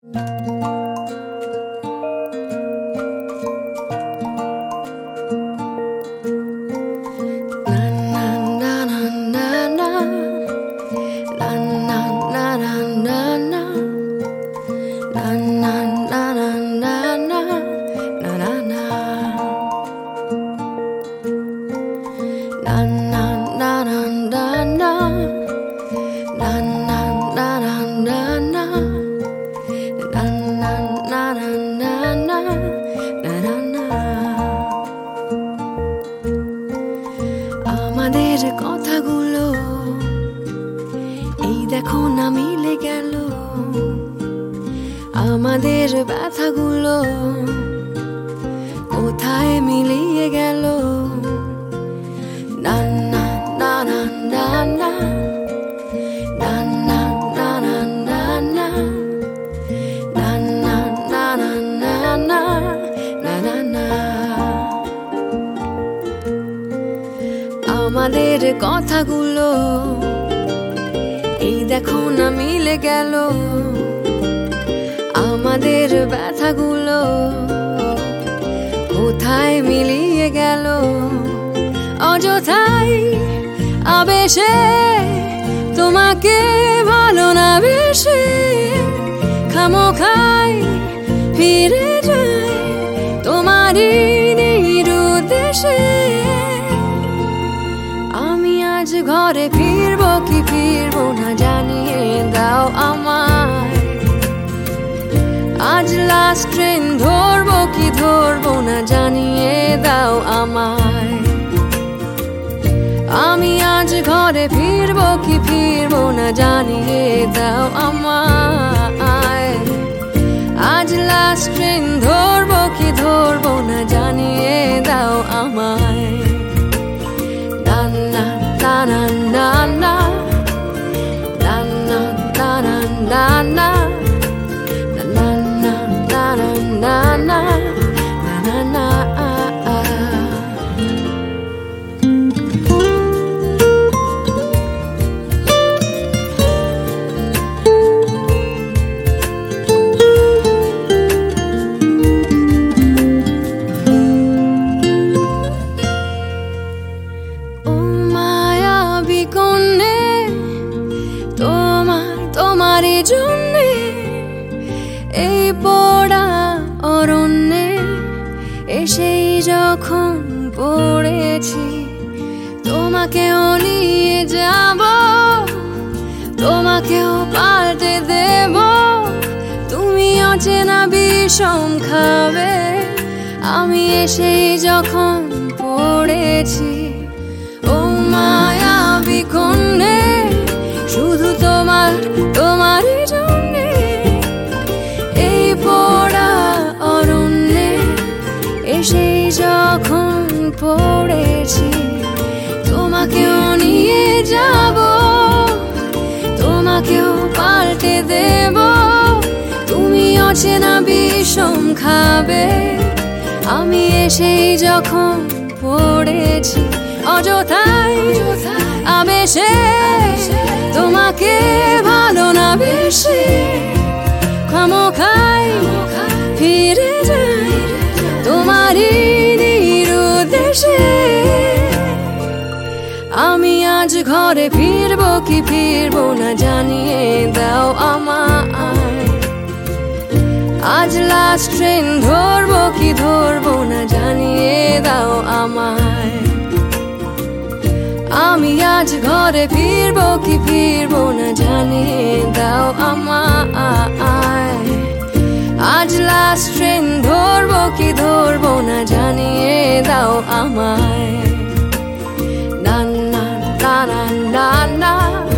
আমাদের কথাগুলো এই দেখো না মিলে গেল, আমাদের ব্যথাগুলো কোথায় মিলিয়ে গেল। না না না না না না না না না না না না না না না না না না না। আমাদের কথাগুলো এই দেখো না মিলে গেল, আমাদের ব্যথাগুলো কোথায় মিলিয়ে গেল। অযথাই আবেশে তোমাকে ভালো না বেশে খামোখাই ফিরে যাই তোমারই নিরুদ্দেশে। আমি আজ ঘরে ফিরবো কি ফিরবো না জানিয়ে দাও আমায়। আজ লাস্ট ট্রেন ধরবো কি ধরবো না জানিয়ে দাও আমায়। আমি আজ ঘরে ফিরবো কি ফিরবো না জানিয়ে দাও আমায়। আজ লাস্ট ট্রেন ধরবো কি ধরবো না জানিয়ে দাও আমায়। না না না না না না না না না না na na na na na. মায়াবী কন্যে তোমারই জন্যে এই পোড়া অরণ্যে এসেই যখন পড়েছি, তোমাকেও নিয়ে যাব, তোমাকেও পাল্টে দেব। তুমি অচেনা বিষম খাবে আমি এসেই যখন পড়েছি। ও মায়াবী কন্যে শুধু তোমারই জন্যে এই পোড়া অরণ্যে এসেই যখন পড়েছি, তোমাকেও নিয়ে যাব, তোমাকেও পাল্টে দেব। তুমি অচেনা বিষম খাবে আমি এসেই যখন পড়েছি। অযথাই আবেশে তোমাকে ভালো না বেশে খামোখাই ফিরে যাই তোমারই নিরুদ্দেশে। আমি আজ ঘরে ফিরবো কি ফিরবো না জানিয়ে দাও আমায়। আজ লাস্ট ট্রেন ধরবো কি ধরবো না জানিয়ে দাও আমায়। আমি আজ ঘরে ফিরবো কি ফিরবো না জানিয়ে দাও আমায়। আজ লাস্ট ট্রেন ধরবো কি ধরবো না জানিয়ে দাও আমায়। না না না না না।